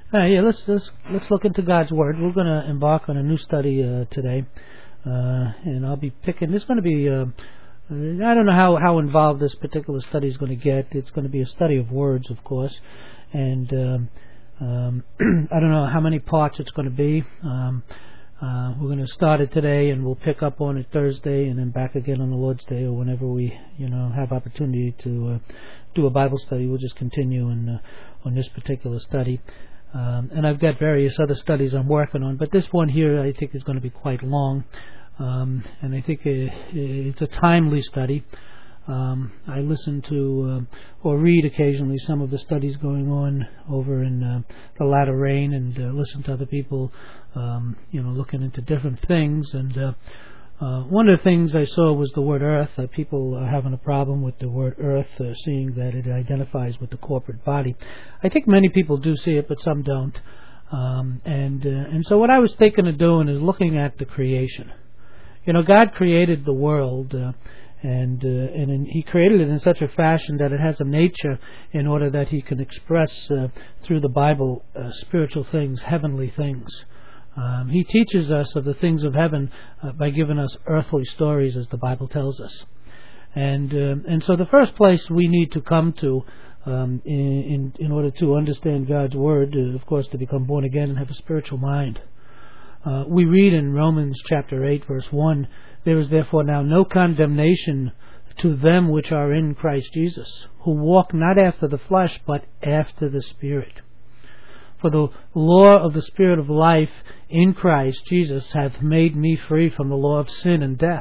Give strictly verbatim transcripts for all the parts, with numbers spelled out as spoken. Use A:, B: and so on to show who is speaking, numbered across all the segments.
A: Uh, yeah, let's let's let's look into God's Word. We're going to embark on a new study uh, today, uh, and I'll be picking. There's going to be. Uh, I don't know how, how involved this particular study is going to get. It's going to be a study of words, of course, and um, um, I don't know how many parts it's going to be. Um, uh, we're going to start it today, and we'll pick up on it Thursday, and then back again on the Lord's Day, or whenever we, you know, have opportunity to uh, do a Bible study. We'll just continue in, uh, on this particular study. Um, and I've got various other studies I'm working on, but this one here I think is going to be quite long, um, and I think it, it's a timely study. Um, I listen to uh, or read occasionally some of the studies going on over in uh, the latter rain, and uh, listen to other people, um, you know, looking into different things. And uh, uh, one of the things I saw was the word earth. Uh, people are having a problem with the word earth, uh, seeing that it identifies with the corporate body. I think many people do see it, but some don't. Um, and uh, and so what I was thinking of doing is looking at the creation. You know, God created the world, uh, and uh, and in, He created it in such a fashion that it has a nature in order that He can express uh, through the Bible uh, spiritual things, heavenly things. Um, he teaches us of the things of heaven uh, by giving us earthly stories, as the Bible tells us. And um, and so the first place we need to come to um, in, in in order to understand God's Word, uh, of course, to become born again and have a spiritual mind. Uh, we read in Romans chapter eight, verse one, "There is therefore now no condemnation to them which are in Christ Jesus, who walk not after the flesh, but after the Spirit. For the law of the Spirit of life in Christ Jesus hath made me free from the law of sin and death.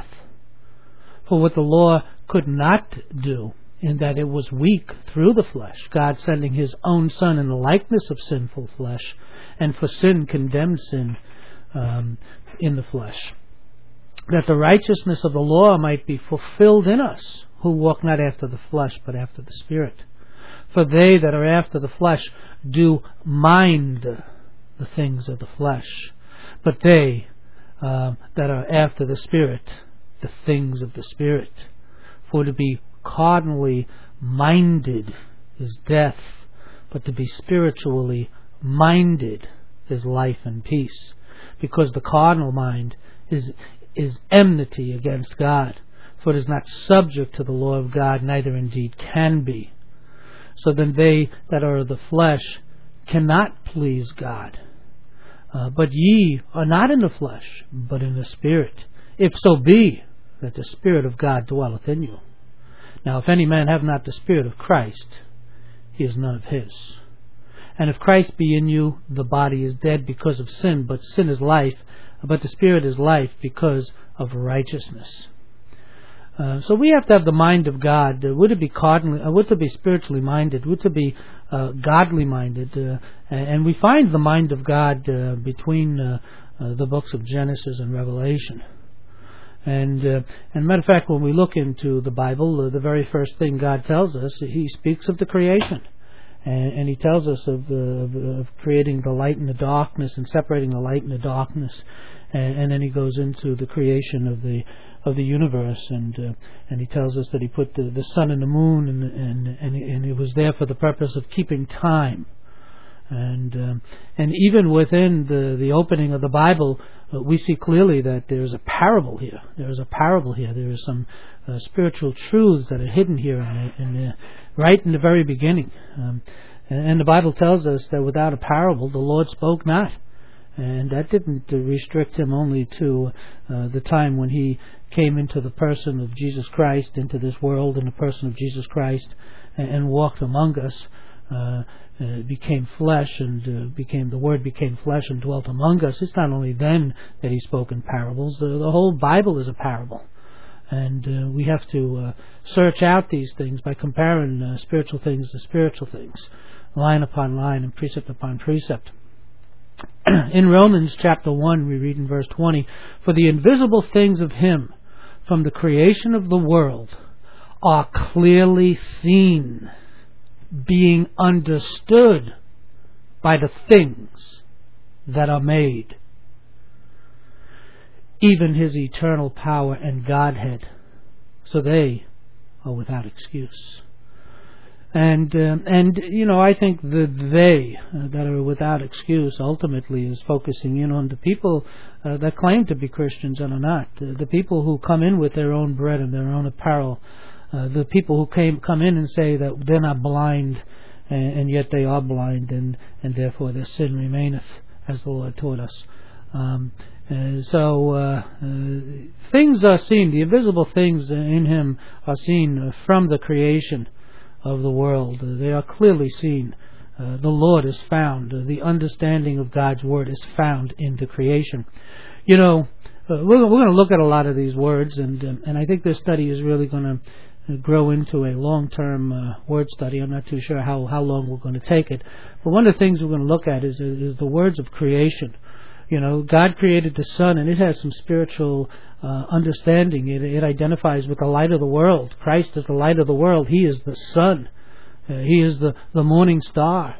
A: For what the law could not do, in that it was weak through the flesh, God sending His own Son in the likeness of sinful flesh, and for sin condemned sin um, in the flesh, that the righteousness of the law might be fulfilled in us, who walk not after the flesh, but after the Spirit. For they that are after the flesh do mind the things of the flesh, but they uh, that are after the Spirit, the things of the Spirit. For to be carnally minded is death, but to be spiritually minded is life and peace. Because the carnal mind is is enmity against God, for it is not subject to the law of God, neither indeed can be. So then they that are of the flesh cannot please God. Uh, but ye are not in the flesh, but in the Spirit, if so be that the Spirit of God dwelleth in you. Now if any man have not the Spirit of Christ, he is none of his. And if Christ be in you, the body is dead because of sin, but sin is life, but the Spirit is life because of righteousness." Uh, so we have to have the mind of God. Uh, would it be cardinally, uh, would it be spiritually minded? Would it be uh, godly minded? Uh, and we find the mind of God uh, between uh, uh, the books of Genesis and Revelation. And, uh, and matter of fact, when we look into the Bible, uh, the very first thing God tells us, He speaks of the creation. And, and He tells us of, uh, of, of creating the light and the darkness, and separating the light and the darkness. And, and then He goes into the creation of the of the universe, and uh, and He tells us that He put the, the sun and the moon, and and and, and it was there for the purpose of keeping time. And um, and even within the, the opening of the Bible, uh, we see clearly that there is a parable here. There is a parable here. There is some uh, spiritual truths that are hidden here, in the, in the, right in the very beginning. Um, and, and the Bible tells us that without a parable, the Lord spoke not. And that didn't uh, restrict Him only to uh, the time when He came into the person of Jesus Christ, into this world in the person of Jesus Christ, and, and walked among us, uh, uh, became flesh, and uh, became the Word became flesh and dwelt among us. It's not only then that He spoke in parables. The, the whole Bible is a parable. And uh, we have to uh, search out these things by comparing uh, spiritual things to spiritual things, line upon line and precept upon precept. In Romans chapter one, we read in verse twenty, "For the invisible things of Him from the creation of the world are clearly seen, being understood by the things that are made, even His eternal power and Godhead, so they are without excuse." And, um, and you know, I think the they uh, that are without excuse ultimately is focusing in on the people uh, that claim to be Christians and are not. Uh, the people who come in with their own bread and their own apparel. Uh, the people who came come in and say that they're not blind, and, and yet they are blind, and, and therefore their sin remaineth, as the Lord taught us. Um, uh, so uh, uh, things are seen, the invisible things in Him are seen from the creation of the world. Uh, they are clearly seen. Uh, the Lord is found. Uh, the understanding of God's Word is found in the creation. You know, uh, we're, we're going to look at a lot of these words, and um, and I think this study is really going to grow into a long-term uh, word study. I'm not too sure how, how long we're going to take it. But one of the things we're going to look at is, is the words of creation. You know, God created the sun, and it has some spiritual uh, understanding. It, it identifies with the light of the world. Christ is the light of the world. He is the sun. Uh, he is the, the morning star.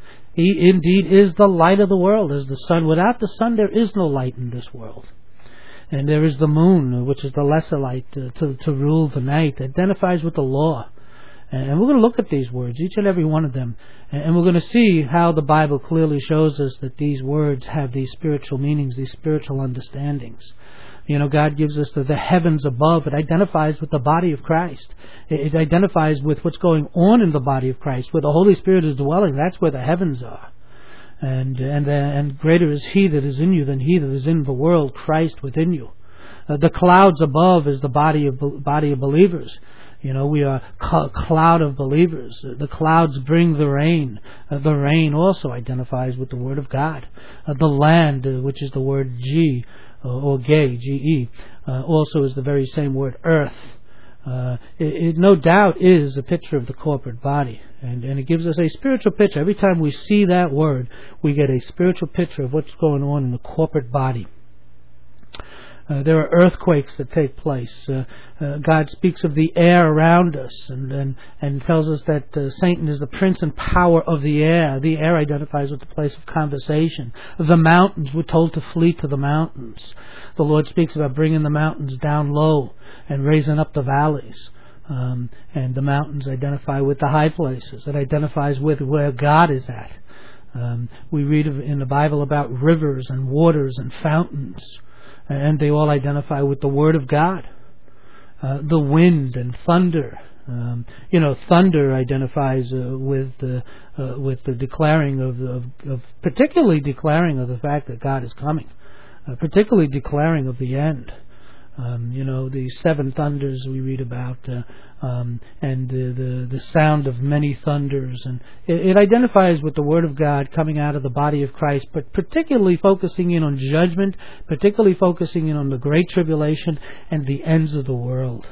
A: He indeed is the light of the world, as the sun. Without the sun, there is no light in this world. And there is the moon, which is the lesser light, uh, to, to rule the night. It identifies with the law. And we're going to look at these words, each and every one of them. And we're going to see how the Bible clearly shows us that these words have these spiritual meanings, these spiritual understandings. You know, God gives us the, the heavens above. It identifies with the body of Christ. It, it identifies with what's going on in the body of Christ. Where the Holy Spirit is dwelling, that's where the heavens are. And and uh, and greater is He that is in you than he that is in the world, Christ within you. Uh, the clouds above is the body of body of believers. You know, we are a cloud of believers. Uh, the clouds bring the rain. Uh, the rain also identifies with the Word of God. Uh, the land, uh, which is the word G, uh, or gay, G E, uh, also is the very same word, earth. Uh, it, it no doubt is a picture of the corporate body. And, and it gives us a spiritual picture. Every time we see that word, we get a spiritual picture of what's going on in the corporate body. Uh, there are earthquakes that take place. Uh, uh, God speaks of the air around us, and and, and tells us that uh, Satan is the prince and power of the air. The air identifies with the place of conversation. The mountains, we're told to flee to the mountains. The Lord speaks about bringing the mountains down low and raising up the valleys. Um, and the mountains identify with the high places. It identifies with where God is at. Um, we read in the Bible about rivers and waters and fountains, and they all identify with the Word of God. Uh, the wind and thunder. Um, you know, thunder identifies uh, with the uh, with the declaring of, of, of particularly declaring of the fact that God is coming, uh, particularly declaring of the end. Um, you know, the seven thunders we read about, uh, um, and the, the the sound of many thunders, and it, it identifies with the Word of God coming out of the body of Christ, but particularly focusing in on judgment, particularly focusing in on the Great Tribulation and the ends of the world.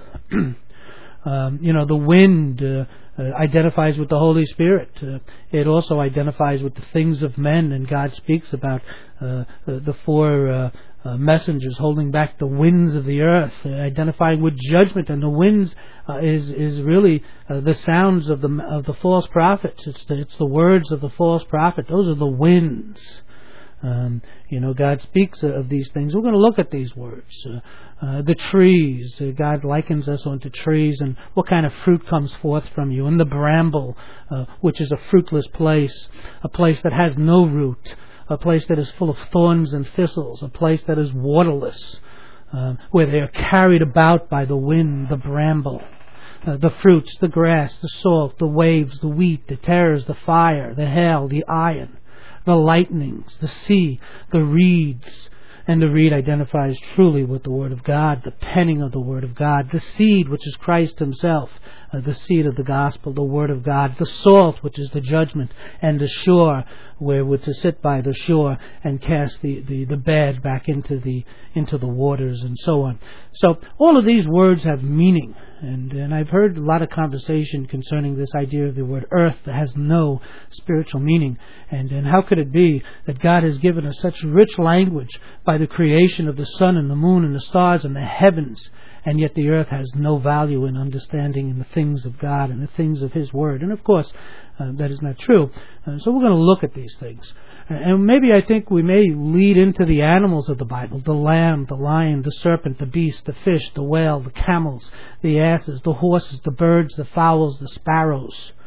A: Um, you know, the wind uh, uh, identifies with the Holy Spirit. Uh, it also identifies with the things of men, and God speaks about uh, the, the four uh, uh, messengers holding back the winds of the earth, uh, identifying with judgment. And the winds uh, is is really uh, the sounds of the of the false prophets. It's the, it's the words of the false prophet. Those are the winds. Um, you know, God speaks of these things. We're going to look at these words. Uh, uh, the trees, uh, God likens us onto trees, and what kind of fruit comes forth from you. And the bramble, uh, which is a fruitless place, a place that has no root, a place that is full of thorns and thistles, a place that is waterless, uh, where they are carried about by the wind, the bramble. Uh, the fruits, the grass, the salt, the waves, the wheat, the tares, the fire, the hail, the iron, the lightnings, the sea, the reeds. And the reed identifies truly with the Word of God, the penning of the Word of God, the seed, which is Christ Himself, uh, the seed of the gospel, the Word of God, the salt, which is the judgment, and the shore, where we're to sit by the shore and cast the, the, the bad back into the into the waters, and so on. So all of these words have meaning. And, and I've heard a lot of conversation concerning this idea of the word earth that has no spiritual meaning. And, and how could it be that God has given us such rich language by the creation of the sun and the moon and the stars and the heavens, and yet the earth has no value in understanding in the things of God and the things of His Word? And of course, uh, that is not true. Uh, so we're going to look at these things. And maybe I think we may lead into the animals of the Bible: the lamb, the lion, the serpent, the beast, the fish, the whale, the camels, the asses, the horses, the birds, the fowls, the sparrows.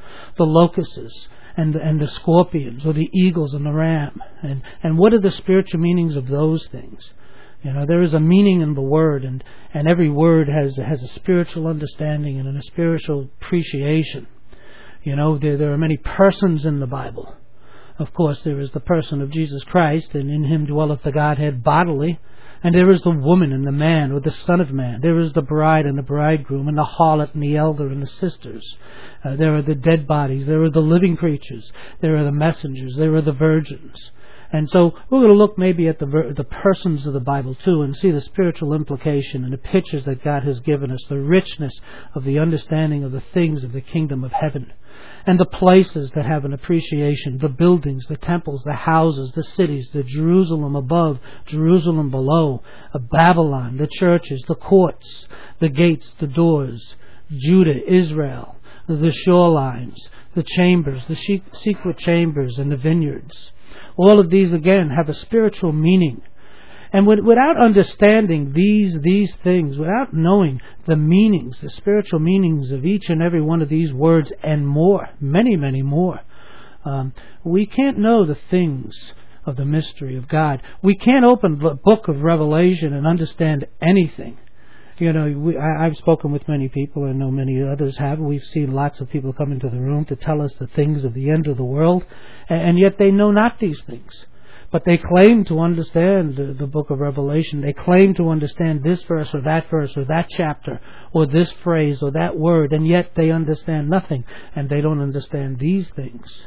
A: the locusts and and the scorpions, or the eagles and the ram, and and what are the spiritual meanings of those things? You know, there is a meaning in the word, and and every word has has a spiritual understanding and a spiritual appreciation. You know, there there are many persons in the Bible. Of course, there is the person of Jesus Christ, and in him dwelleth the Godhead bodily. And there is the woman and the man, or the Son of Man. There is the bride and the bridegroom, and the harlot and the elder and the sisters. Uh, there are the dead bodies. There are the living creatures. There are the messengers. There are the virgins. And so we're going to look maybe at the ver- the persons of the Bible too, and see the spiritual implication and the pictures that God has given us, the richness of the understanding of the things of the kingdom of heaven, and the places that have an appreciation, the buildings, the temples, the houses, the cities, the Jerusalem above, Jerusalem below, uh, Babylon, the churches, the courts, the gates, the doors, Judah, Israel, the shorelines, the chambers, the secret chambers, and the vineyards. All of these, again, have a spiritual meaning. And without understanding these these things, without knowing the meanings, the spiritual meanings of each and every one of these words and more, many, many more, um, we can't know the things of the mystery of God. We can't open the book of Revelation and understand anything. You know, we, I, I've spoken with many people, I know many others have. We've seen lots of people come into the room to tell us the things of the end of the world, and, and yet they know not these things. But they claim to understand the, the book of Revelation. They claim to understand this verse or that verse or that chapter or this phrase or that word, and yet they understand nothing, and they don't understand these things.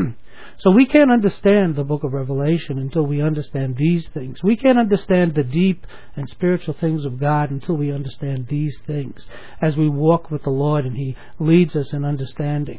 A: So we can't understand the book of Revelation until we understand these things. We can't understand the deep and spiritual things of God until we understand these things, as we walk with the Lord and He leads us in understanding.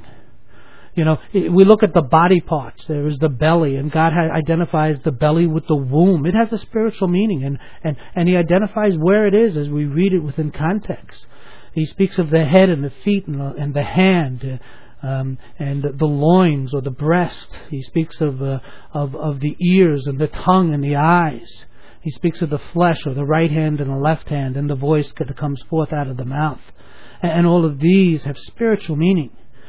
A: You know, we look at the body parts. There is the belly, and God identifies the belly with the womb. It has a spiritual meaning, and, and, and He identifies where it is as we read it within context. He speaks of the head and the feet and the, and the hand, um, and the, the loins or the breast. He speaks of, uh, of of the ears and the tongue and the eyes. He speaks of the flesh, or the right hand and the left hand, and the voice that comes forth out of the mouth. And, and all of these have spiritual meaning.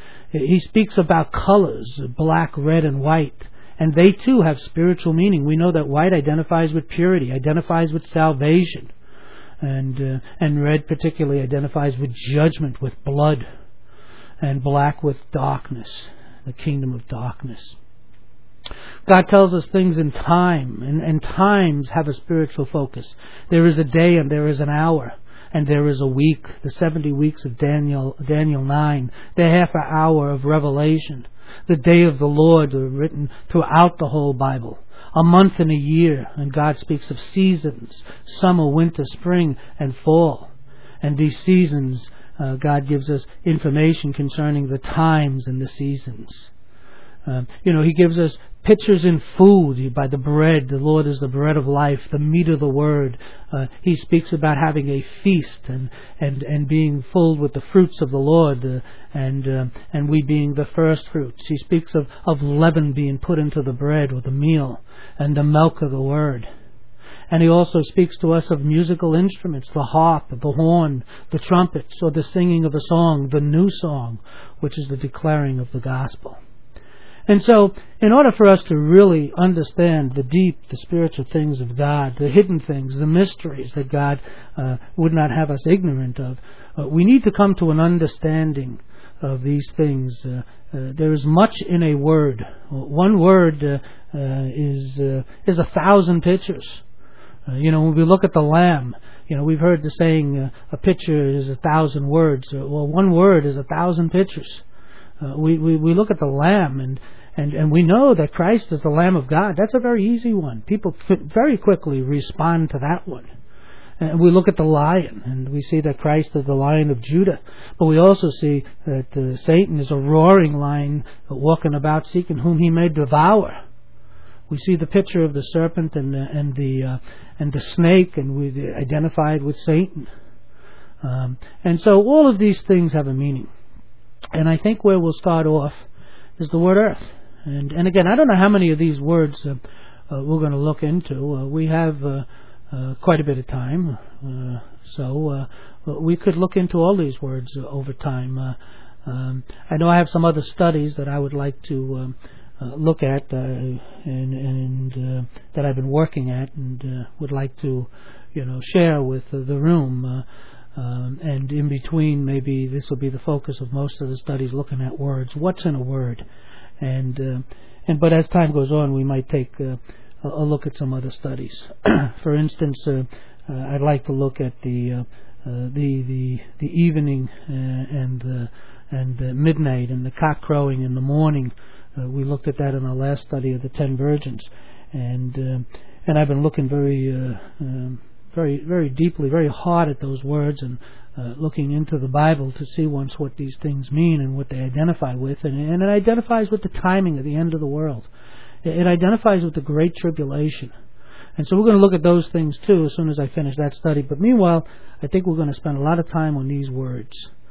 A: He speaks about colors, black, red, and white. And they too have spiritual meaning. We know that white identifies with purity, identifies with salvation. And uh, and red particularly identifies with judgment, with blood. And black with darkness, the kingdom of darkness. God tells us things in time, and, and times have a spiritual focus. There is a day and there is an hour. And there is a week, the seventy weeks of Daniel Daniel nine, the half an hour of Revelation, the day of the Lord written throughout the whole Bible, a month and a year, and God speaks of seasons, summer, winter, spring, and fall. And these seasons, uh, God gives us information concerning the times and the seasons. Uh, you know, He gives us pictures in food by the bread. The Lord is the bread of life, the meat of the word. Uh, he speaks about having a feast and and, and being filled with the fruits of the Lord, uh, and uh, and we being the first fruits. He speaks of, of leaven being put into the bread or the meal, and the milk of the word. And He also speaks to us of musical instruments, the harp, the horn, the trumpets, or the singing of a song, the new song, which is the declaring of the gospel. And so, in order for us to really understand the deep, the spiritual things of God, the hidden things, the mysteries that God uh, would not have us ignorant of, uh, we need to come to an understanding of these things. Uh, uh, there is much in a word. One word uh, uh, is uh, is a thousand pictures. Uh, you know, when we look at the Lamb, you know, we've heard the saying, uh, a picture is a thousand words. Uh, well, one word is a thousand pictures. Uh, we, we, we look at the Lamb, and, and, and we know that Christ is the Lamb of God. That's a very easy one. People could very quickly respond to that one. And we look at the lion, and we see that Christ is the Lion of Judah. But we also see that uh, Satan is a roaring lion walking about seeking whom he may devour. We see the picture of the serpent and the, and the uh, and the snake, and we identified with Satan. Um, and so all of these things have a meaning. And I think where we'll start off is the word earth. And and again, I don't know how many of these words uh, uh, we're going to look into. Uh, we have uh, uh, quite a bit of time, uh, so uh, we could look into all these words uh, over time. Uh, Um, I know I have some other studies that I would like to um, uh, look at uh, and, and uh, that I've been working at and uh, would like to, you know, share with uh, the room. Uh, um, and in between, maybe this will be the focus of most of the studies, looking at words. What's in a word? And uh, and but as time goes on, we might take uh, a look at some other studies. For instance, uh, uh, I'd like to look at the uh, uh, the the the evening uh, and uh, and uh, midnight and the cock crowing in the morning. Uh, we looked at that in our last study of the ten virgins, and uh, and I've been looking very uh, um, very very deeply, very hard at those words and uh, looking into the Bible to see once what these things mean and what they identify with, and, and it identifies with the timing of the end of the world. It, it identifies with the Great Tribulation. And so we're going to look at those things too as soon as I finish that study. But meanwhile, I think we're going to spend a lot of time on these words.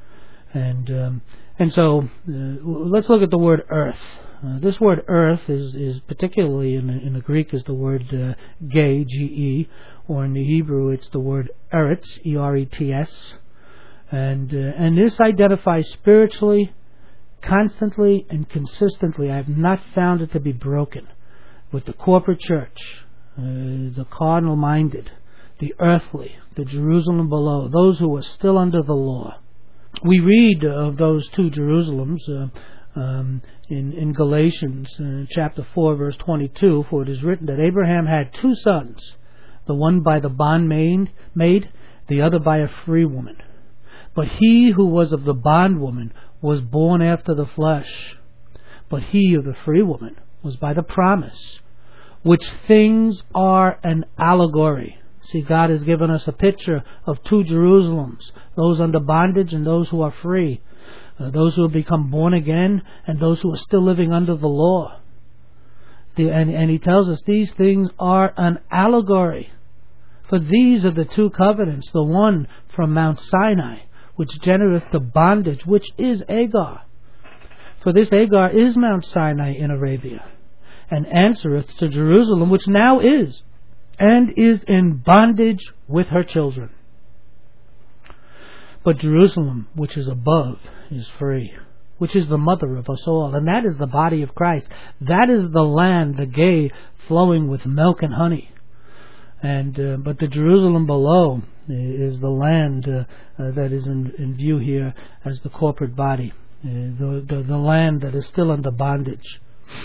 A: And um, and so uh, let's look at the word earth. Uh, this word earth is, is particularly in the, in the Greek is the word uh, ge, G E, or in the Hebrew it's the word eretz, E R E T S. And, uh, and this identifies spiritually, constantly, and consistently. I have not found it to be broken with the corporate church, uh, the carnal-minded, the earthly, the Jerusalem below, those who are still under the law. We read of those two Jerusalems uh, um, in, in Galatians uh, chapter four, verse twenty-two, for it is written that Abraham had two sons, the one by the bondmaid, maid, the other by a free woman. But he who was of the bondwoman was born after the flesh, but he of the free woman was by the promise, which things are an allegory. See, God has given us a picture of two Jerusalems, those under bondage and those who are free, uh, those who have become born again and those who are still living under the law. The, and, and he tells us these things are an allegory. For these are the two covenants, the one from Mount Sinai, which genereth the bondage, which is Agar. For this Agar is Mount Sinai in Arabia, and answereth to Jerusalem, which now is, and is in bondage with her children. But Jerusalem, which is above, is free, which is the mother of us all, and that is the body of Christ. That is the land, the gay, flowing with milk and honey. And uh, but the Jerusalem below is the land uh, uh, that is in, in view here as the corporate body, uh, the, the the land that is still under bondage.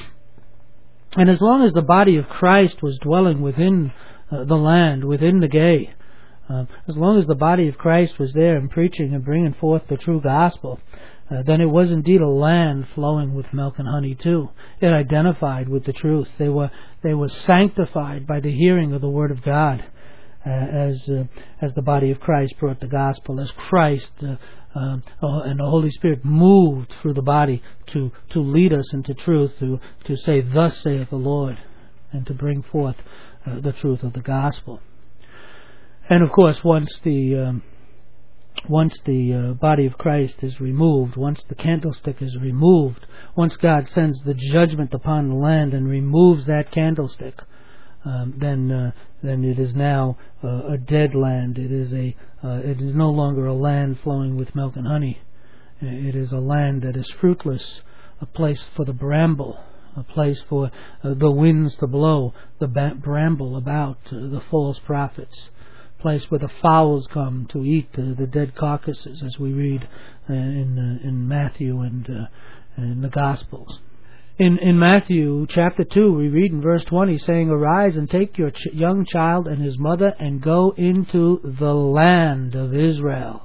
A: And as long as the body of Christ was dwelling within uh, the land, within the gay, uh, as long as the body of Christ was there and preaching and bringing forth the true gospel, uh, then it was indeed a land flowing with milk and honey too. It identified with the truth. They were they were sanctified by the hearing of the word of God, uh, as uh, as the body of Christ brought the gospel, as Christ uh, um, and the Holy Spirit moved through the body to to lead us into truth, to to say, "Thus saith the Lord," and to bring forth uh, the truth of the gospel. And of course, once the um, once the uh, body of Christ is removed, once the candlestick is removed, once God sends the judgment upon the land and removes that candlestick, um, then uh, then it is now uh, a dead land. It is a uh, it is no longer a land flowing with milk and honey. It is a land that is fruitless, a place for the bramble, a place for uh, the winds to blow, the ba- bramble about, uh, the false prophets. Place where the fowls come to eat uh, the dead carcasses, as we read uh, in uh, in Matthew and uh, in the Gospels. In in Matthew chapter two, we read in verse twenty, saying, "Arise and take your ch- young child and his mother, and go into the land of Israel.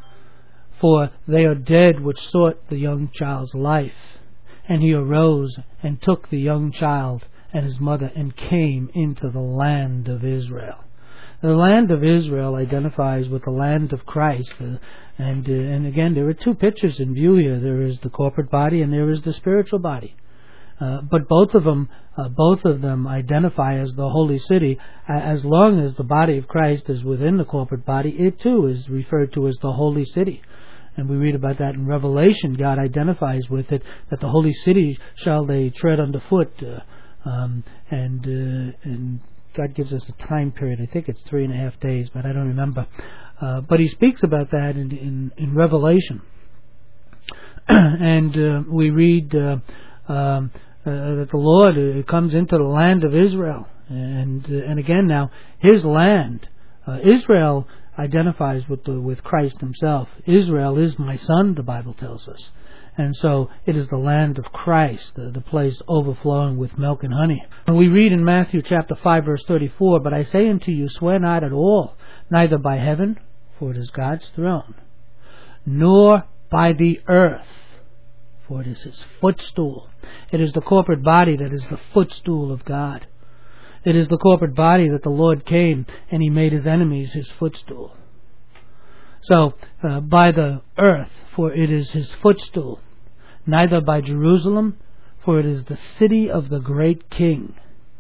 A: For they are dead which sought the young child's life." And he arose and took the young child and his mother and came into the land of Israel. The land of Israel identifies with the land of Christ, uh, and uh, and again there are two pictures in view here. There is the corporate body and there is the spiritual body, uh, but both of them, uh, both of them identify as the holy city. Uh, as long as the body of Christ is within the corporate body, it too is referred to as the holy city. And we read about that in Revelation. God identifies with it that the holy city shall they tread underfoot, uh, um, and uh, and. God gives us a time period. I think it's three and a half days, but I don't remember. Uh, but he speaks about that in, in, in Revelation. and uh, we read uh, um, uh, that the Lord uh, comes into the land of Israel, and uh, and again now His land, uh, Israel identifies with the, with Christ Himself. Israel is my son, the Bible tells us. And so it is the land of Christ, the, the place overflowing with milk and honey. And we read in Matthew chapter five, verse thirty-four, "But I say unto you, swear not at all, neither by heaven, for it is God's throne, nor by the earth, for it is His footstool." It is the corporate body that is the footstool of God. It is the corporate body that the Lord came and He made His enemies His footstool. So, uh, by the earth, for it is His footstool. Neither by Jerusalem, for it is the city of the great King.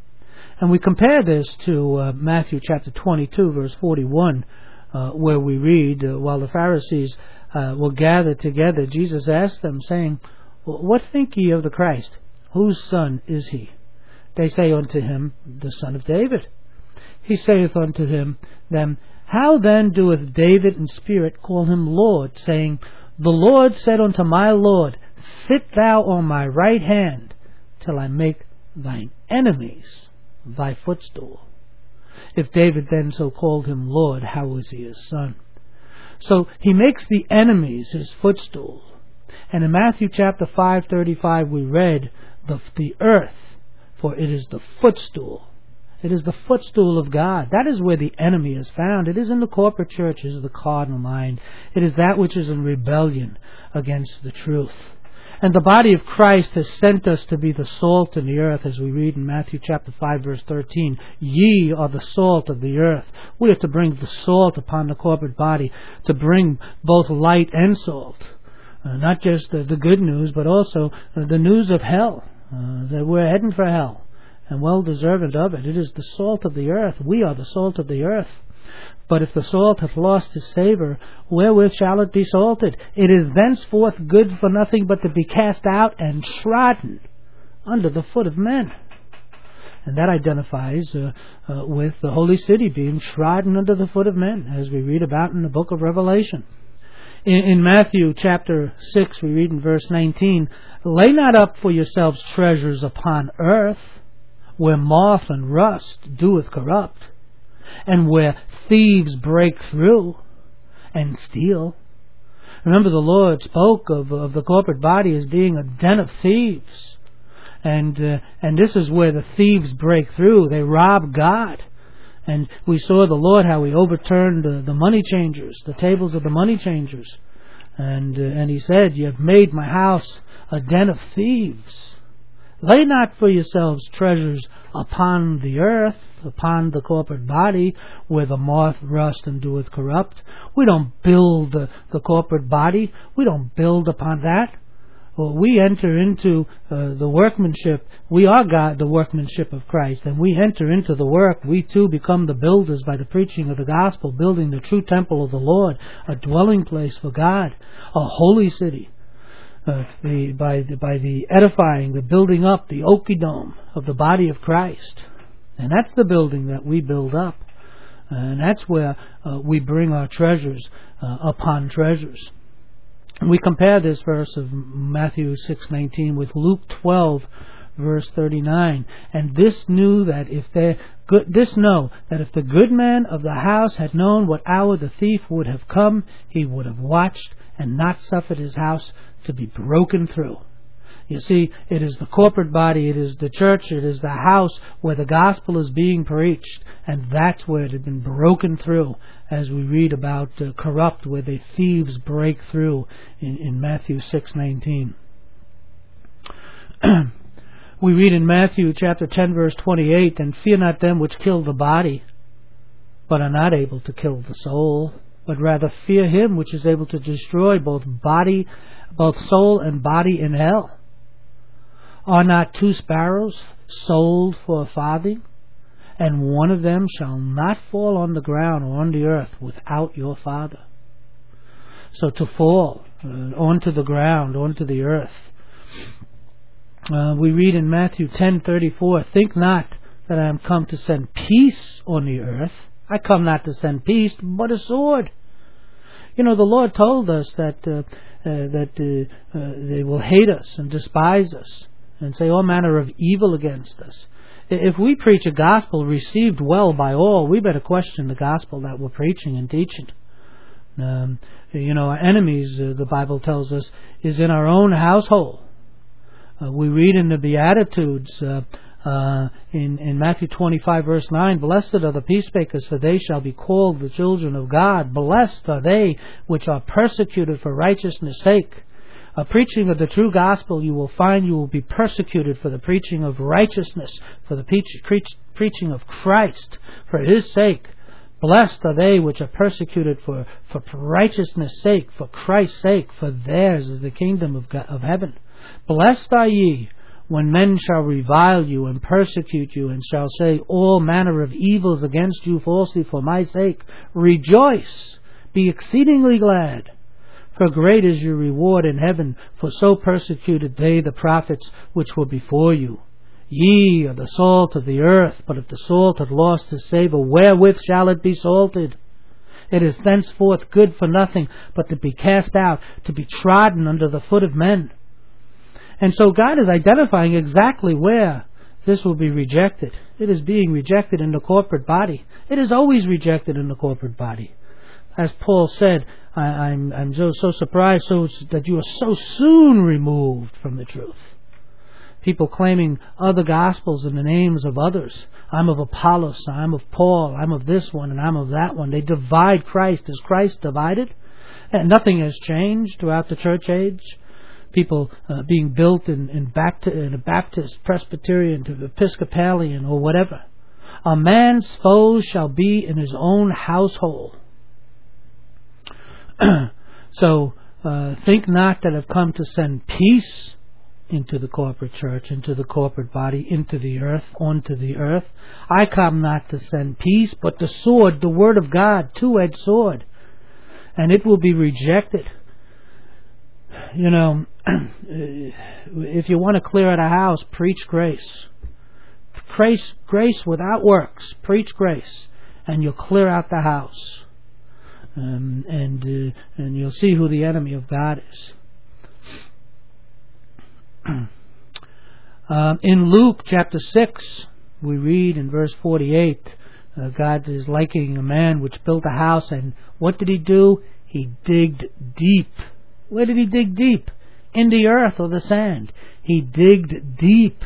A: And we compare this to uh, Matthew chapter twenty-two, verse forty-one, uh, where we read, uh, while the Pharisees uh, were gathered together, Jesus asked them, saying, "What think ye of the Christ? Whose son is He? They say unto Him, the son of David. He saith unto him, them, How then doeth David in spirit call Him Lord, saying, The Lord said unto my Lord, Sit thou on my right hand, till I make thine enemies thy footstool. If David then so called Him Lord, how was He His son?" So He makes the enemies His footstool. And in Matthew chapter five thirty-five we read, the, the earth, for it is the footstool. It is the footstool of God. That is where the enemy is found. It is in the corporate church, it is the carnal mind. It is that which is in rebellion against the truth. And the body of Christ has sent us to be the salt in the earth, as we read in Matthew chapter five, verse thirteen. Ye are the salt of the earth. We have to bring the salt upon the corporate body, to bring both light and salt. Uh, not just uh, the good news, but also uh, the news of hell, uh, that we're heading for hell, and well deserved of it. It is the salt of the earth. We are the salt of the earth. But if the salt hath lost his savour, wherewith shall it be salted? It is thenceforth good for nothing but to be cast out and trodden under the foot of men. And that identifies uh, uh, with the holy city being trodden under the foot of men, as we read about in the book of Revelation. In, in Matthew chapter six, we read in verse nineteen, "Lay not up for yourselves treasures upon earth, where moth and rust doeth corrupt, and where thieves break through and steal." Remember, the Lord spoke of, of the corporate body as being a den of thieves. And uh, and this is where the thieves break through. They rob God. And we saw the Lord, how He overturned the, the money changers, the tables of the money changers. And, uh, and He said, "You have made my house a den of thieves." Lay not for yourselves treasures upon the earth, upon the corporate body, where the moth, rust, and doeth corrupt. We don't build the, the corporate body. We don't build upon that. Well, we enter into uh, the workmanship. We are God, the workmanship of Christ, and we enter into the work. We too become the builders by the preaching of the gospel, building the true temple of the Lord, a dwelling place for God, a holy city. Uh, the, by, the, by the edifying, the building up, the oikodome of the body of Christ. And that's the building that we build up. And that's where uh, we bring our treasures uh, upon treasures. And we compare this verse of Matthew six nineteen with Luke twelve, verse thirty-nine. "And this knew that if they good, this know that if the good man of the house had known what hour the thief would have come, he would have watched and not suffered his house to be broken through." You see, it is the corporate body, it is the church, it is the house where the gospel is being preached, and that's where it had been broken through, as we read about uh, corrupt, where the thieves break through in, in Matthew six nineteen. We read in Matthew chapter ten, verse twenty-eight, "And fear not them which kill the body, but are not able to kill the soul, but rather fear Him which is able to destroy both body, both soul and body in hell. Are not two sparrows sold for a farthing? And one of them shall not fall on the ground or on the earth without your Father." So to fall uh, onto the ground, onto the earth. Uh, we read in Matthew ten thirty-four, "Think not that I am come to send peace on the earth. I come not to send peace, but a sword." You know, the Lord told us that uh, that uh, uh, they will hate us and despise us and say all manner of evil against us. If we preach a gospel received well by all, we better question the gospel that we're preaching and teaching. Um, you know, our enemies, uh, the Bible tells us, is in our own household. Uh, we read in the Beatitudes, uh, uh, in, in Matthew twenty-five, verse nine, "Blessed are the peacemakers, for they shall be called the children of God. Blessed are they which are persecuted for righteousness' sake." A preaching of the true gospel, you will find you will be persecuted for the preaching of righteousness, for the preach, preach, preaching of Christ, for His sake. Blessed are they which are persecuted for, for righteousness' sake, for Christ's sake, for theirs is the kingdom of God, of heaven. Blessed are ye when men shall revile you and persecute you, and shall say all manner of evils against you falsely for my sake. Rejoice, be exceedingly glad, for great is your reward in heaven, for so persecuted they the prophets which were before you. Ye are the salt of the earth, but if the salt hath lost his savour, wherewith shall it be salted? It is thenceforth good for nothing, but to be cast out, to be trodden under the foot of men. And so God is identifying exactly where this will be rejected. It is being rejected in the corporate body. It is always rejected in the corporate body. As Paul said, I, I'm, I'm so, so surprised so that you are so soon removed from the truth. People claiming other gospels in the names of others. I'm of Apollos, I'm of Paul, I'm of this one, and I'm of that one. They divide Christ. Is Christ divided? And nothing has changed throughout the church age. People uh, being built in, in, Baptist, in a Baptist, Presbyterian, to Episcopalian, or whatever. A man's foes shall be in his own household. So, uh, think not that I've come to send peace into the corporate church, into the corporate body, into the earth, onto the earth. I come not to send peace, but the sword, the word of God, two-edged sword. And it will be rejected. You know, if you want to clear out a house, preach grace. Grace, grace without works. Preach grace, and you'll clear out the house. Um, and uh, and you'll see who the enemy of God is. um, in Luke chapter six, we read in verse forty-eight, uh, God is likening a man which built a house, and what did he do? He digged deep. Where did he dig deep? In the earth or the sand. He digged deep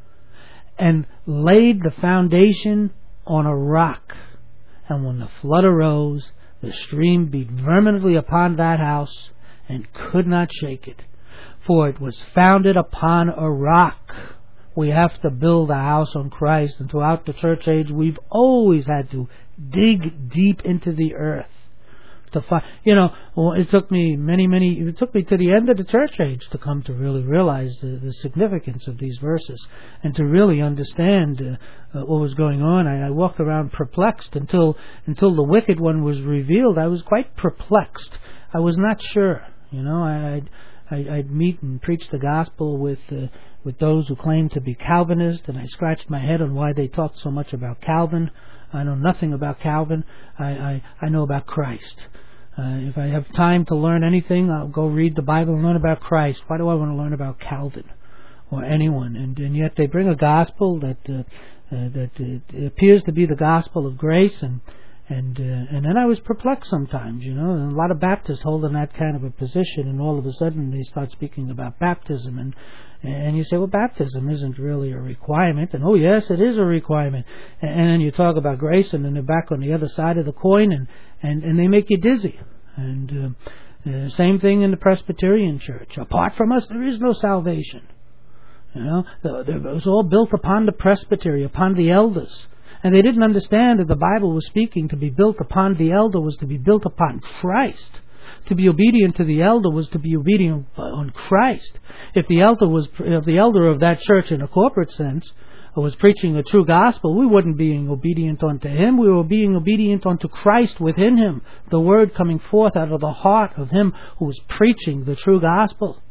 A: and laid the foundation on a rock. And when the flood arose, the stream beat vehemently upon that house and could not shake it, for it was founded upon a rock. We have to build a house on Christ, and throughout the church age we've always had to dig deep into the earth. To find, you know, well, it took me many, many, it took me to the end of the church age to come to really realize the, the significance of these verses and to really understand uh, uh, what was going on. I, I walked around perplexed until until the wicked one was revealed. I was quite perplexed. I was not sure. You know, I, I'd, I, I'd meet and preach the gospel with uh, with those who claimed to be Calvinist, and I scratched my head on why they talked so much about Calvin. I know nothing about Calvin. I, I, I know about Christ. Uh, if I have time to learn anything, I'll go read the Bible and learn about Christ. Why do I want to learn about Calvin or anyone? And, and yet they bring a gospel that uh, uh, that uh, appears to be the gospel of grace, and and uh, and then I was perplexed sometimes. You know, and a lot of Baptists holding that kind of a position, and all of a sudden they start speaking about baptism, and and you say, well, baptism isn't really a requirement, and oh yes, it is a requirement. And, and then you talk about grace, and then they're back on the other side of the coin, and and, and they make you dizzy. And uh, uh, same thing in the Presbyterian Church. Apart from us, there is no salvation. You know, it was all built upon the presbytery, upon the elders. And they didn't understand that the Bible was speaking to be built upon the elder was to be built upon Christ. To be obedient to the elder was to be obedient on Christ. If the elder was, if the elder of that church in a corporate sense was preaching a true gospel, we weren't being obedient unto him. We were being obedient unto Christ within him, the word coming forth out of the heart of him who was preaching the true gospel.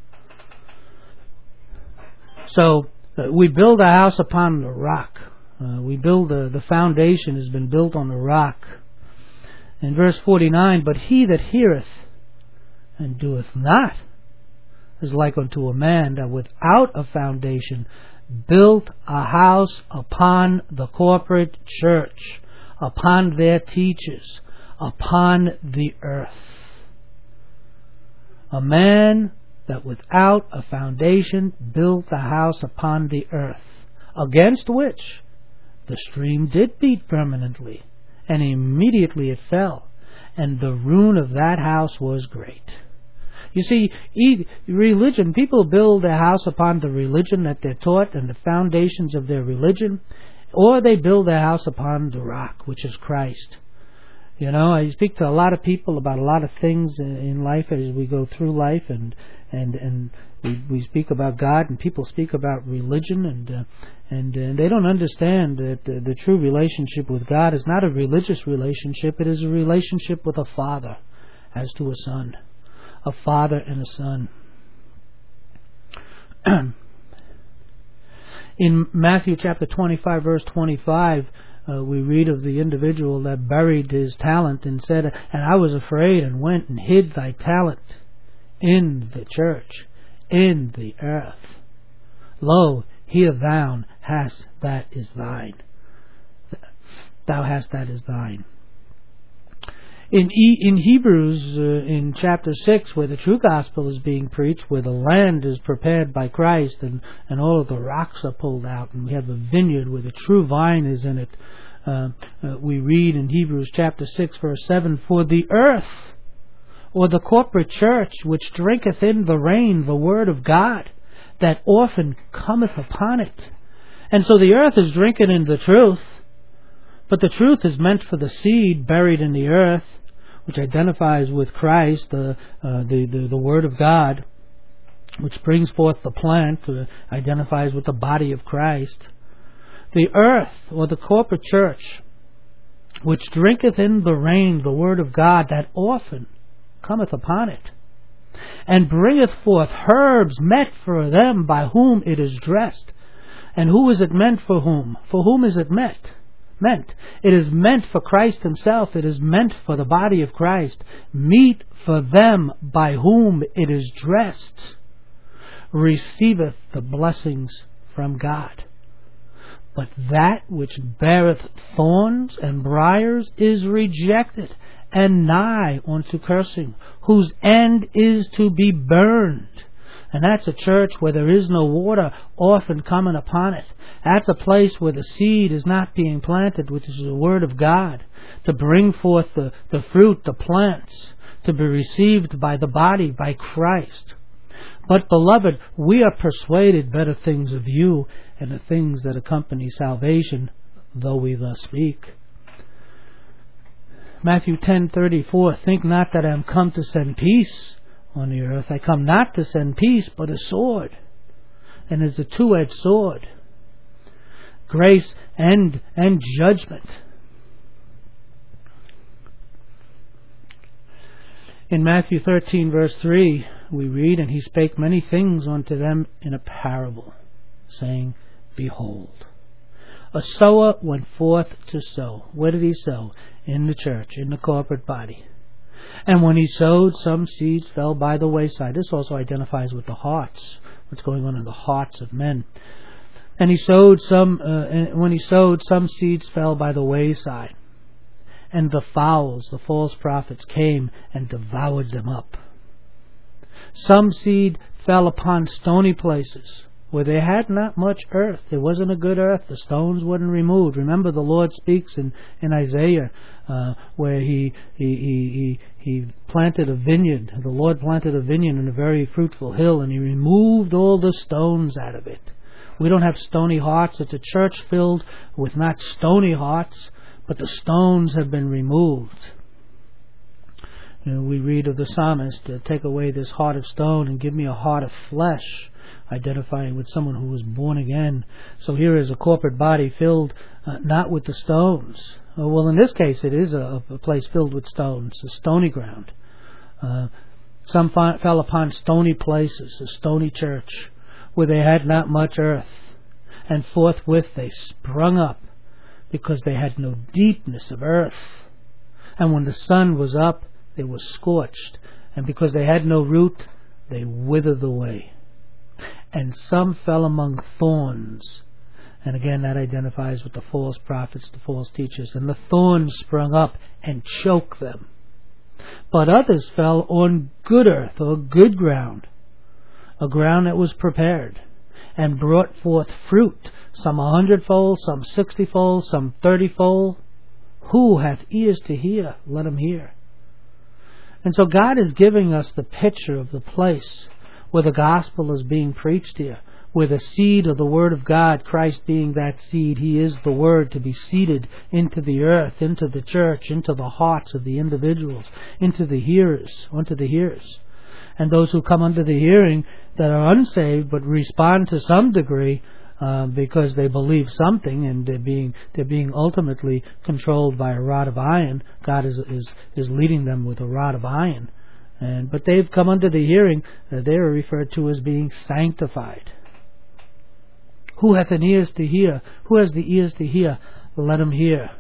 A: So uh, we build a house upon the rock. Uh, we build a, the foundation has been built on the rock. In verse forty-nine, but he that heareth and doeth not is like unto a man that without a foundation built a house upon the corporate church, upon their teachers, upon the earth. A man that without a foundation built a house upon the earth, against which the stream did beat permanently, and immediately it fell, and the ruin of that house was great. You see, religion, people build their house upon the religion that they're taught and the foundations of their religion, or they build their house upon the rock, which is Christ. You know, I speak to a lot of people about a lot of things in life as we go through life, and and and we, we speak about God, and people speak about religion, and uh, and, and they don't understand that the, the true relationship with God is not a religious relationship. It is a relationship with a father as to a son. A father and a son. In Matthew chapter twenty-five, verse twenty-five, uh, we read of the individual that buried his talent and said, "And I was afraid and went and hid thy talent in the church, in the earth. Lo, here thou hast that is thine. Thou hast that is thine." In e, in Hebrews, uh, in chapter six, where the true gospel is being preached, where the land is prepared by Christ, and, and all of the rocks are pulled out, and we have a vineyard where the true vine is in it, uh, uh, we read in Hebrews chapter six, verse seven, "For the earth, or the corporate church, which drinketh in the rain the word of God, that often cometh upon it." And so the earth is drinking in the truth, but the truth is meant for the seed buried in the earth, which identifies with Christ, the, uh, the, the, the Word of God, which brings forth the plant, uh, identifies with the body of Christ. The earth, or the corporate church, which drinketh in the rain the Word of God, that often cometh upon it, and bringeth forth herbs met for them by whom it is dressed. And who is it meant for whom? For whom is it meant? Meant. It is meant for Christ himself. It is meant for the body of Christ. Meat for them by whom it is dressed, receiveth the blessings from God. But that which beareth thorns and briars is rejected, and nigh unto cursing, whose end is to be burned. And that's a church where there is no water often coming upon it. That's a place where the seed is not being planted, which is the Word of God, to bring forth the, the fruit, the plants, to be received by the body, by Christ. But, beloved, we are persuaded better things of you and the things that accompany salvation, though we thus speak. Matthew ten thirty-four, "Think not that I am come to send peace on the earth. I come not to send peace, but a sword. And it's a two-edged sword. Grace and, and judgment." In Matthew thirteen, verse three, we read, "And he spake many things unto them in a parable, saying, Behold, a sower went forth to sow." Where did he sow? In the church, in the corporate body. "And when he sowed, some seeds fell by the wayside." This also identifies with the hearts, what's going on in the hearts of men. "And he sowed some. Uh, and when he sowed, some seeds fell by the wayside, and the fowls, the false prophets, came and devoured them up. Some seed fell upon stony places, where they had not much earth. There wasn't a good earth. The stones weren't removed. Remember, the Lord speaks in, in Isaiah, uh, where he, he, he, he, he planted a vineyard. The Lord planted a vineyard in a very fruitful hill, and he removed all the stones out of it. We don't have stony hearts. It's a church filled with not stony hearts, but the stones have been removed. You know, we read of the psalmist, uh, "Take away this heart of stone and give me a heart of flesh," identifying with someone who was born again. So here is a corporate body filled uh, not with the stones. Uh, well, in this case, it is a, a place filled with stones, a stony ground. Uh, some fa- fell upon stony places, a stony church, where they had not much earth. And forthwith they sprung up, because they had no deepness of earth. And when the sun was up, they were scorched. And because they had no root, they withered away. And some fell among thorns. And again, that identifies with the false prophets, the false teachers. And the thorns sprung up and choked them. But others fell on good earth, or good ground, a ground that was prepared, and brought forth fruit, some a hundredfold, some sixtyfold, some thirtyfold. Who hath ears to hear? Let him hear. And so God is giving us the picture of the place where the gospel is being preached here, where the seed of the Word of God, Christ being that seed, He is the Word to be seeded into the earth, into the church, into the hearts of the individuals, into the hearers, onto the hearers. And those who come under the hearing that are unsaved but respond to some degree uh, because they believe something, and they're being they're being ultimately controlled by a rod of iron. God is is is leading them with a rod of iron. And but they've come under the hearing. Uh, they are referred to as being sanctified. Who hath an ears to hear? Who has the ears to hear? Let him hear.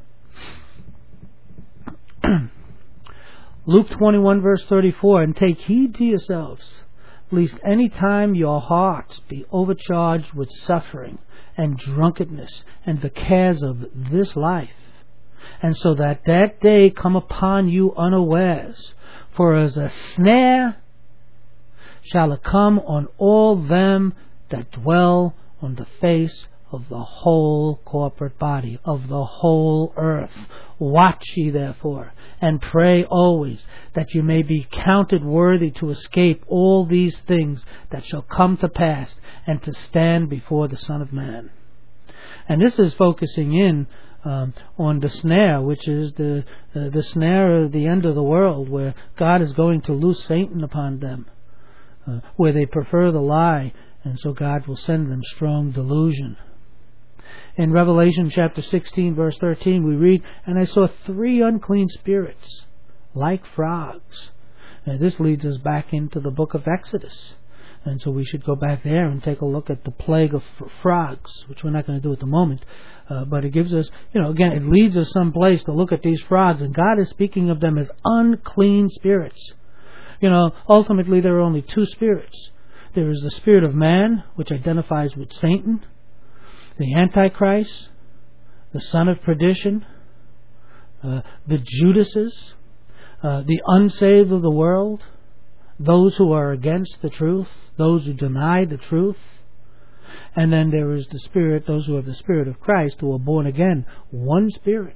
A: Luke twenty-one verse thirty-four, and take heed to yourselves, lest any time your hearts be overcharged with suffering and drunkenness and the cares of this life, and so that that day come upon you unawares. For as a snare shall it come on all them that dwell on the face of the whole corporate body, of the whole earth. Watch ye therefore, and pray always, that you may be counted worthy to escape all these things that shall come to pass, and to stand before the Son of Man. And this is focusing in Um, on the snare, which is the uh, the snare of the end of the world, where God is going to loose Satan upon them, uh, where they prefer the lie, and so God will send them strong delusion. In Revelation chapter sixteen verse thirteen we read, and I saw three unclean spirits like frogs. And this leads us back into the book of Exodus. And so we should go back there and take a look at the plague of frogs, which we're not going to do at the moment. Uh, but it gives us, you know, again, it leads us someplace to look at these frogs. And God is speaking of them as unclean spirits. You know, ultimately there are only two spirits. There is the spirit of man, which identifies with Satan, the Antichrist, the son of perdition, uh, the Judases, uh, the unsaved of the world, those who are against the truth, those who deny the truth. And then there is the Spirit, those who have the Spirit of Christ, who are born again. One Spirit.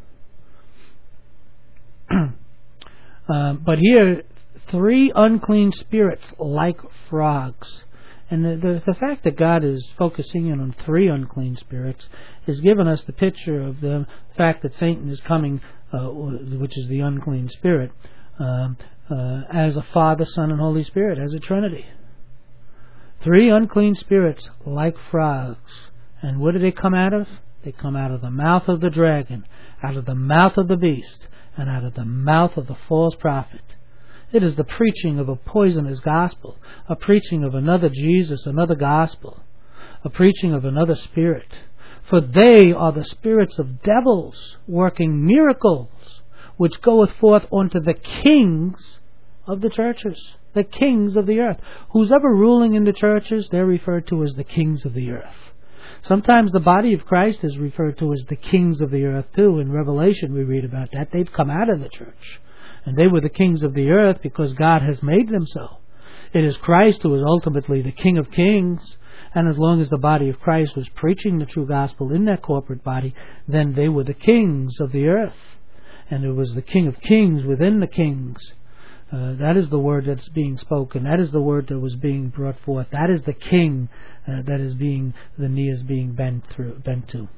A: um, but here, three unclean spirits like frogs. And the, the, the fact that God is focusing in on three unclean spirits is giving us the picture of the fact that Satan is coming, uh, which is the unclean spirit, um, Uh, as a Father, Son, and Holy Spirit, as a Trinity. Three unclean spirits like frogs. And what do they come out of? They come out of the mouth of the dragon, out of the mouth of the beast, and out of the mouth of the false prophet. It is the preaching of a poisonous gospel, a preaching of another Jesus, another gospel, a preaching of another spirit. For they are the spirits of devils working miracles, which goeth forth unto the kings of the churches, the kings of the earth. Who's ever ruling in the churches, they're referred to as the kings of the earth. Sometimes the body of Christ is referred to as the kings of the earth too. In Revelation we read about that. They've come out of the church, and they were the kings of the earth because God has made them so. It is Christ who is ultimately the King of kings, and as long as the body of Christ was preaching the true gospel in that corporate body, then they were the kings of the earth. And it was the King of kings within the kings. Uh, that is the word that's being spoken. That is the word that was being brought forth. That is the king uh, that is being, the knee is being bent through, bent to.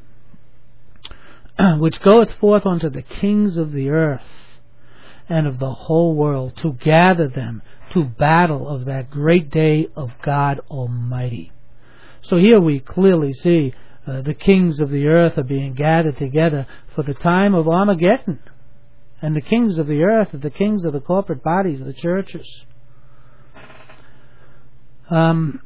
A: Which goeth forth unto the kings of the earth and of the whole world, to gather them to battle of that great day of God Almighty. So here we clearly see uh, the kings of the earth are being gathered together for the time of Armageddon. And the kings of the earth are the kings of the corporate bodies of the churches. Um,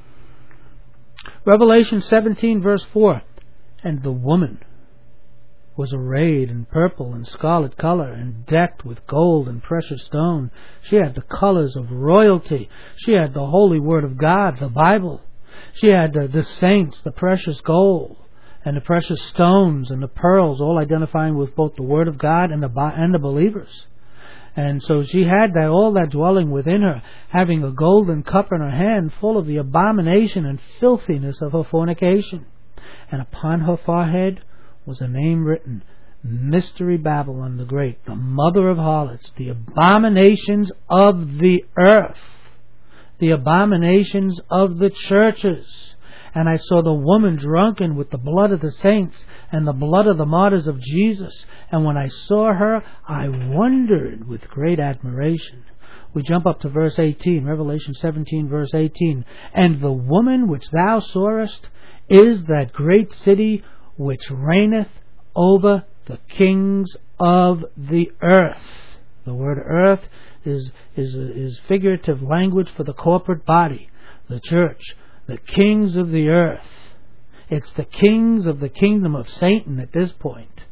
A: Revelation seventeen verse four. And the woman was arrayed in purple and scarlet color and decked with gold and precious stone. She had the colors of royalty. She had the holy word of God, the Bible. She had the, the saints, the precious gold, and the precious stones and the pearls, all identifying with both the word of God and the and the believers. And so she had that, all that dwelling within her, having a golden cup in her hand full of the abomination and filthiness of her fornication. And upon her forehead was a name written, Mystery Babylon the Great, the mother of harlots, the abominations of the earth, the abominations of the churches. And I saw the woman drunken with the blood of the saints and the blood of the martyrs of Jesus. And when I saw her, I wondered with great admiration. We jump up to verse eighteen, Revelation seventeen, verse eighteen. And the woman which thou sawest is that great city which reigneth over the kings of the earth. The word earth is, is, is figurative language for the corporate body, the church. The kings of the earth. It's the kings of the kingdom of Satan at this point.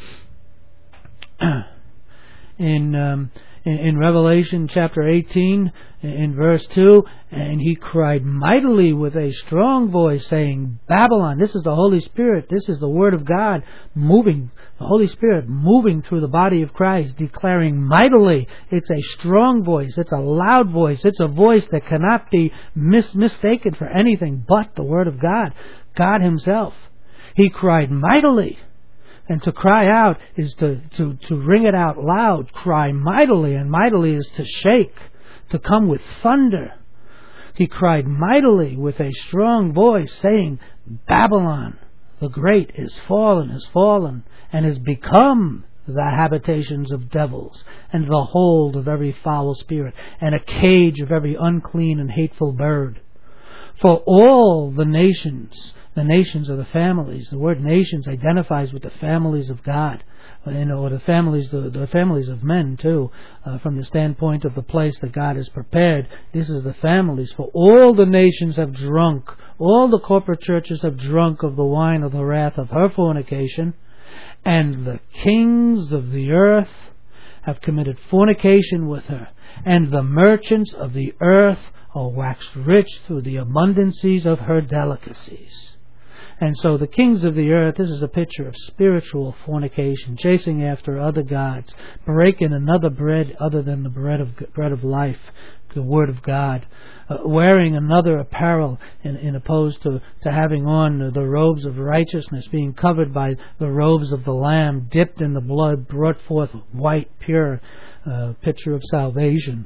A: in, um, in in Revelation chapter eighteen, in verse two, and he cried mightily with a strong voice, saying, Babylon, this is the Holy Spirit, this is the Word of God moving, the Holy Spirit moving through the body of Christ, declaring mightily. It's a strong voice, it's a loud voice, it's a voice that cannot be mis- mistaken for anything but the Word of God, God Himself. He cried mightily. And to cry out is to, to, to ring it out loud, cry mightily, and mightily is to shake, to come with thunder. He cried mightily with a strong voice, saying, Babylon the Great is fallen, is fallen, and is become the habitations of devils, and the hold of every foul spirit, and a cage of every unclean and hateful bird. For all the nations, the nations are the families. The word nations identifies with the families of God, you know, or the families, the, the families of men too, uh, from the standpoint of the place that God has prepared. This is the families. For all the nations have drunk, all the corporate churches have drunk of the wine of the wrath of her fornication, and the kings of the earth have committed fornication with her, and the merchants of the earth are waxed rich through the abundancies of her delicacies. And so the kings of the earth, this is a picture of spiritual fornication, chasing after other gods, breaking another bread other than the bread of bread of life, the Word of God, uh, wearing another apparel in, in opposed to, to having on the robes of righteousness, being covered by the robes of the Lamb, dipped in the blood, brought forth white, pure, uh, picture of salvation.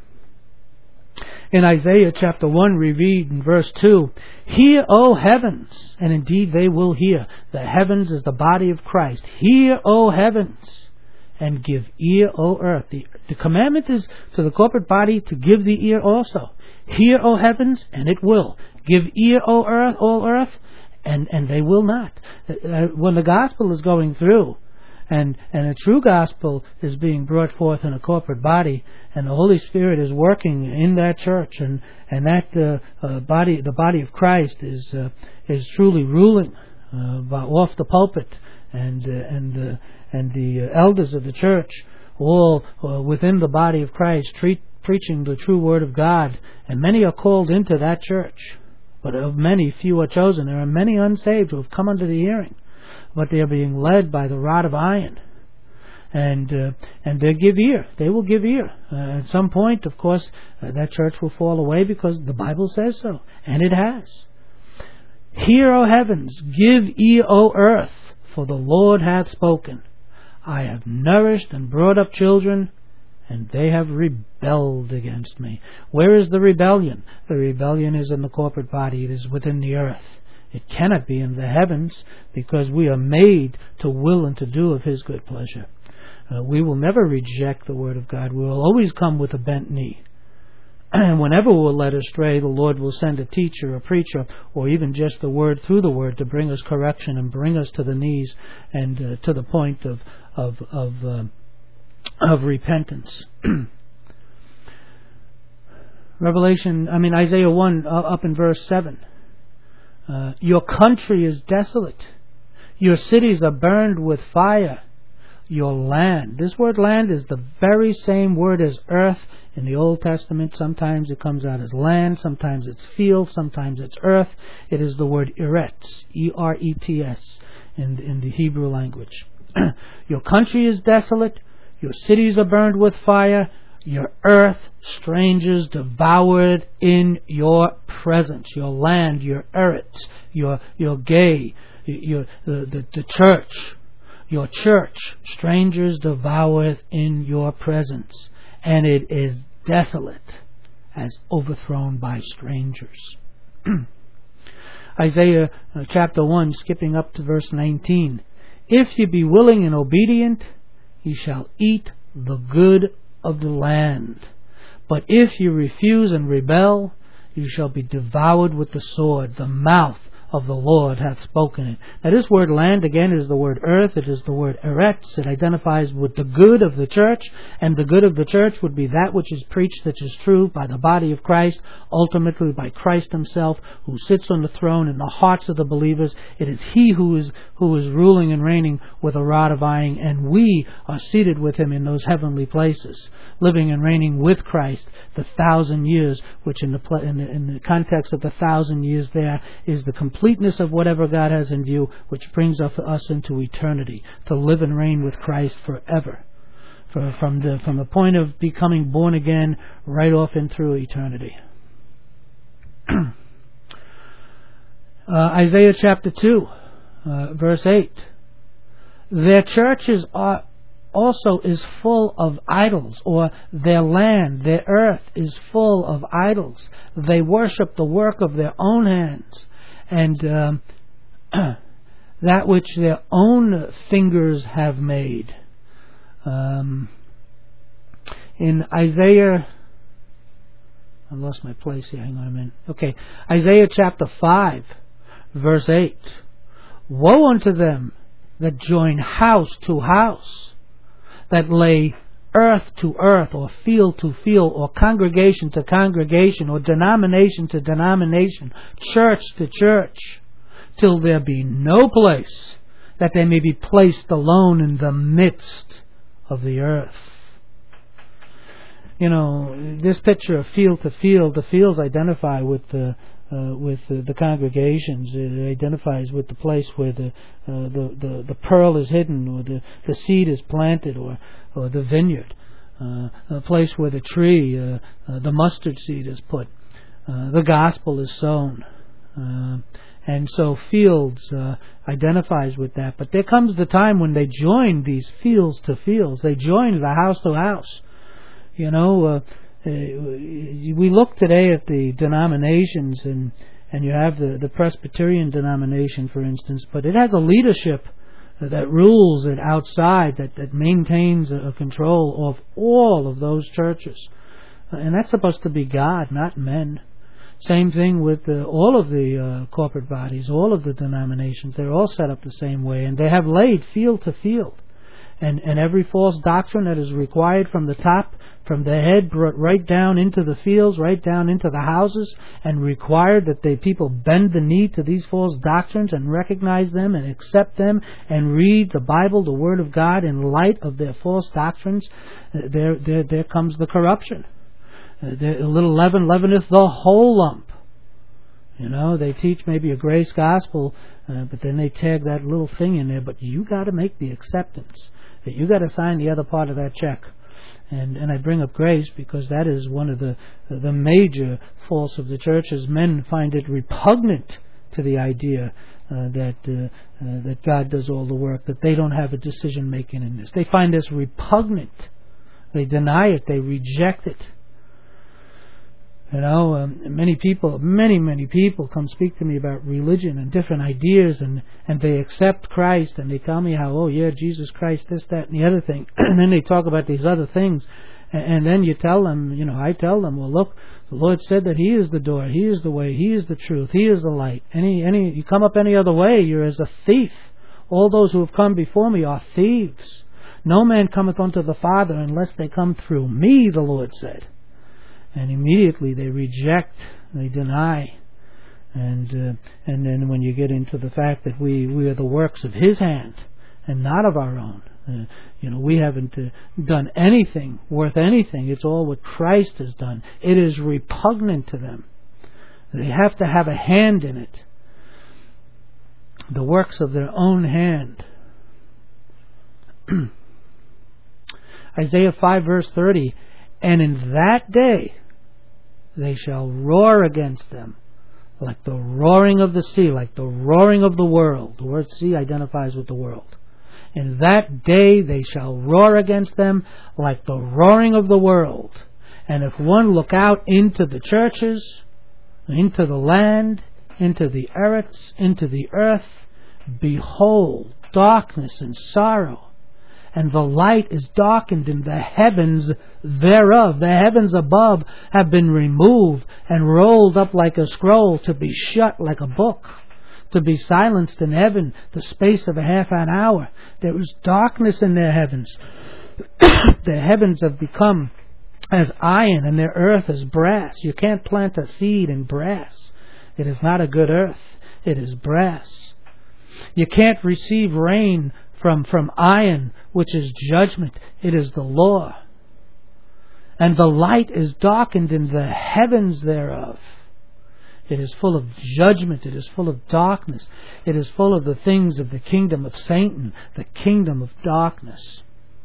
A: In Isaiah chapter one, we read in verse two, Hear, O heavens, and indeed they will hear. The heavens is the body of Christ. Hear, O heavens, and give ear, O earth. The, the commandment is to the corporate body to give the ear also. Hear, O heavens, and it will. Give ear, O earth, all earth, and, and they will not. When the gospel is going through, And and a true gospel is being brought forth in a corporate body, and the Holy Spirit is working in that church, and and that uh, uh, body, the body of Christ, is uh, is truly ruling uh, off the pulpit, and uh, and uh, and the elders of the church, all uh, within the body of Christ, treat, preaching the true word of God, and many are called into that church, but of many few are chosen. There are many unsaved who have come under the hearing, but they are being led by the rod of iron, and uh, and they give ear. They will give ear. Uh, at some point, of course, uh, that church will fall away because the Bible says so, and it has. Hear, O heavens, give ear, O earth, for the Lord hath spoken. I have nourished and brought up children, and they have rebelled against me. Where is the rebellion? The rebellion is in the corporate body. It is within the earth. It cannot be in the heavens, because we are made to will and to do of His good pleasure. Uh, we will never reject the Word of God. We will always come with a bent knee. And whenever we're led astray, the Lord will send a teacher, a preacher, or even just the Word through the Word to bring us correction and bring us to the knees and uh, to the point of of of, uh, of repentance. Revelation, I mean Isaiah one, uh, up in verse seven. Uh, your country is desolate. Your cities are burned with fire. your land. This word land is the very same word as earth in the Old Testament. Sometimes it comes out as land, sometimes it's field, sometimes it's earth. It is the word eretz, E R E T S, in, in the Hebrew language. Your country is desolate, your cities are burned with fire, your earth, strangers devoured in your presence. Your land, your eretz, your your gay, your the, the, the church, your church, strangers devoured in your presence, and it is desolate, as overthrown by strangers. Isaiah uh, chapter one, skipping up to verse nineteen. If ye be willing and obedient, ye shall eat the good of the land. But if you refuse and rebel, you shall be devoured with the sword. The mouth of the Lord hath spoken it. Now this word land again is the word earth. It is the word eretz. It identifies with the good of the church, and the good of the church would be that which is preached, that is true, by the body of Christ, ultimately by Christ himself, who sits on the throne in the hearts of the believers. It is he who is who is ruling and reigning with a rod of iron, and we are seated with him in those heavenly places, living and reigning with Christ the thousand years, which in the in the, in the context of the thousand years there is the completeness of whatever God has in view, which brings us into eternity, to live and reign with Christ forever, for, from the from the point of becoming born again right off in through eternity. uh, Isaiah chapter two, uh, verse eight. Their churches are also is full of idols, or their land, their earth is full of idols. They worship the work of their own hands, and um, that which their own fingers have made. Um, in Isaiah, I lost my place here, hang on a minute. Okay, Isaiah chapter five, verse eight. Woe unto them that join house to house, that lay earth to earth, or field to field, or congregation to congregation, or denomination to denomination, church to church, till there be no place, that they may be placed alone in the midst of the earth. You know, this picture of field to field, the fields identify with the Uh, with uh, the congregations. It identifies with the place where the, uh, the, the the pearl is hidden, or the, the seed is planted, or or the vineyard, uh, a place where the tree, uh, uh, the mustard seed is put, uh, the gospel is sown, uh, and so fields uh, identifies with that. But there comes the time when they join these fields to fields. They join the house to house. You know. Uh, Uh, we look today at the denominations, and and you have the, the Presbyterian denomination, for instance, but it has a leadership that rules it outside, that, that maintains a, a control of all of those churches. And that's supposed to be God, not men. Same thing with uh, all of the uh, corporate bodies, all of the denominations. They're all set up the same way, and they have laid field to field. And, and every false doctrine that is required from the top, from the head, brought right down into the fields, right down into the houses, and required that the people bend the knee to these false doctrines and recognize them and accept them and read the Bible, the Word of God, in light of their false doctrines. There, there, there comes the corruption. There, a little leaven leaveneth the whole lump. You know, they teach maybe a grace gospel, uh, but then they tag that little thing in there. But you got to make the acceptance. You got to sign the other part of that check. And and I bring up grace because that is one of the the major faults of the churches. Men find it repugnant to the idea uh, that uh, uh, that God does all the work, that they don't have a decision making in this. They find this repugnant. They deny it. They reject it. You know, um, many people, many, many people come speak to me about religion and different ideas, and, and they accept Christ, and they tell me how, oh yeah, Jesus Christ, this, that, and the other thing. And then they talk about these other things. And, and then you tell them, you know, I tell them, well, look, the Lord said that He is the door, He is the way, He is the truth, He is the light. Any, any, you come up any other way, you're as a thief. All those who have come before me are thieves. No man cometh unto the Father unless they come through me, the Lord said. And immediately they reject, they deny, and uh, and then when you get into the fact that we, we are the works of His hand and not of our own, Uh, you know, we haven't uh, done anything worth anything. It's all what Christ has done. It is repugnant to them. They have to have a hand in it. The works of their own hand. Isaiah five verse thirty, and in that day they shall roar against them like the roaring of the sea, like the roaring of the world. The word sea identifies with the world. In that day they shall roar against them like the roaring of the world. And if one look out into the churches, into the land, into the earths, into the earth, behold, darkness and sorrow. And the light is darkened in the heavens thereof. The heavens above have been removed and rolled up like a scroll, to be shut like a book, to be silenced in heaven the space of a half an hour. There is darkness in their heavens. Their heavens have become as iron, and their earth as brass. You can't plant a seed in brass. It is not a good earth. It is brass. You can't receive rain from, from iron, which is judgment. It is the law. And the light is darkened in the heavens thereof. It is full of judgment. It is full of darkness. It is full of the things of the kingdom of Satan, the kingdom of darkness.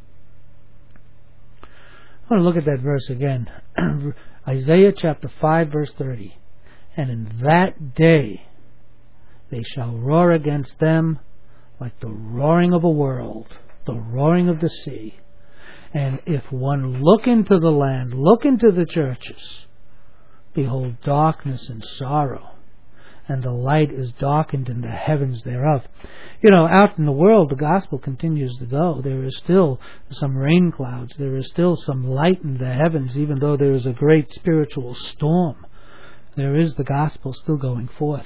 A: I want to look at that verse again. Isaiah chapter five verse thirty. And in that day they shall roar against them like the roaring of a world, the roaring of the sea. And if one look into the land, look into the churches, behold darkness and sorrow, and the light is darkened in the heavens thereof. You know, out in the world, the gospel continues to go. There is still some rain clouds. There is still some light in the heavens, even though there is a great spiritual storm. There is the gospel still going forth.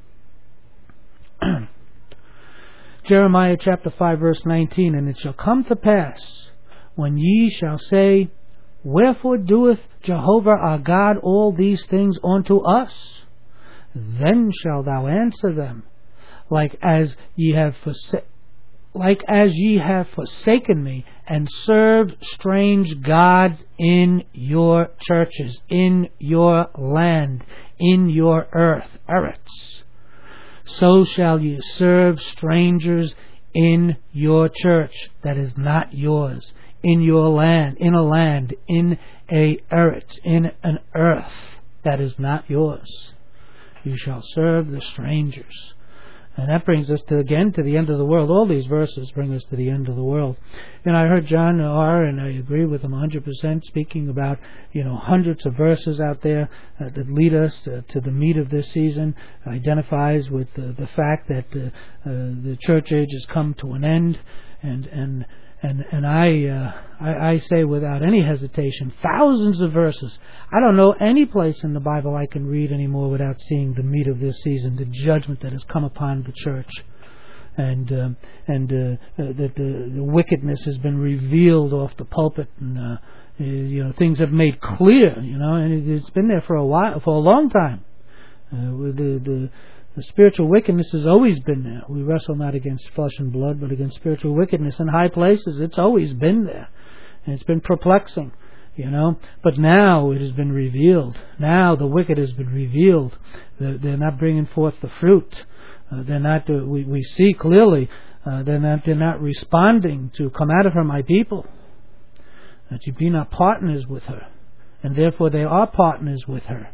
A: Jeremiah chapter five verse nineteen, and it shall come to pass, when ye shall say, wherefore doeth Jehovah our God all these things unto us? Then shalt thou answer them, like as ye have forsa- like as ye have forsaken me, and served strange gods in your churches, in your land, in your earth, eretz. So shall ye serve strangers in your church that is not yours, in your land, in a land, in a eretz, in an earth that is not yours. You shall serve the strangers. And that brings us to, again, to the end of the world. All these verses bring us to the end of the world. And I heard John R., and I agree with him one hundred percent, speaking about, you know, hundreds of verses out there uh, that lead us uh, to the meat of this season, identifies with uh, the fact that uh, uh, the church age has come to an end. And and and and I, uh, I I say without any hesitation, thousands of verses. I don't know any place in the Bible I can read anymore without seeing the meat of this season, the judgment that has come upon the church, and uh, and uh, uh, that the, the wickedness has been revealed off the pulpit, and uh, you know, things have made clear. You know, and it, it's been there for a while, for a long time. Uh, with the the The spiritual wickedness has always been there. We wrestle not against flesh and blood, but against spiritual wickedness in high places. It's always been there. And it's been perplexing, you know. But now it has been revealed. Now the wicked has been revealed. They're, they're not bringing forth the fruit. Uh, they're not. Uh, we, we see clearly uh, they're not. They're not responding to "Come out of her, my people," that you be not partners with her, and therefore they are partners with her.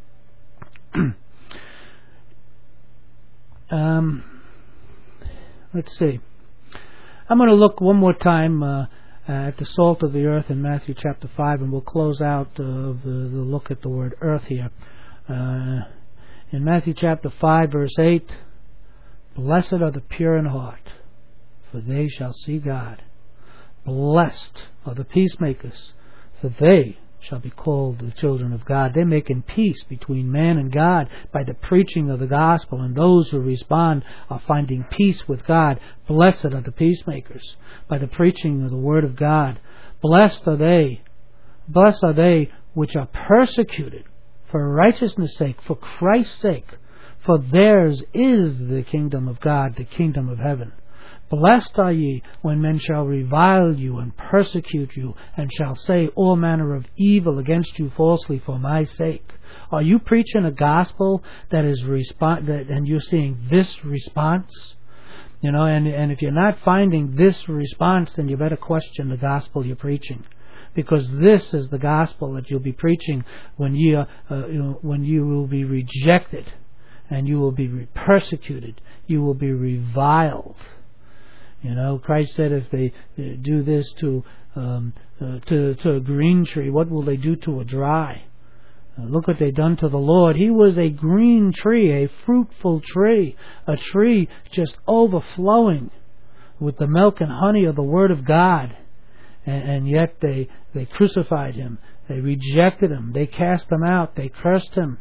A: Um, let's see. I'm going to look one more time uh, at the salt of the earth in Matthew chapter five, and we'll close out uh, the, the look at the word earth here. Uh, in Matthew chapter five, verse eight, blessed are the pure in heart, for they shall see God. Blessed are the peacemakers, for they shall be called the children of God. They're making peace between man and God by the preaching of the gospel, and those who respond are finding peace with God. Blessed are the peacemakers by the preaching of the word of God. Blessed are they, blessed are they which are persecuted for righteousness' sake, for Christ's sake, for theirs is the kingdom of God, the kingdom of heaven. Blessed are ye when men shall revile you and persecute you, and shall say all manner of evil against you falsely for my sake. Are you preaching a gospel that is respo- that, and you're seeing this response? You know, and, and if you're not finding this response, then you better question the gospel you're preaching. Because this is the gospel that you'll be preaching when you, uh, you know, when you will be rejected, and you will be persecuted, you will be reviled. You know, Christ said, if they do this to um, uh, to to a green tree, what will they do to a dry? Uh, look what they done to the Lord. He was a green tree, a fruitful tree, a tree just overflowing with the milk and honey of the Word of God. And, and yet they they crucified him, they rejected him, they cast him out, they cursed him.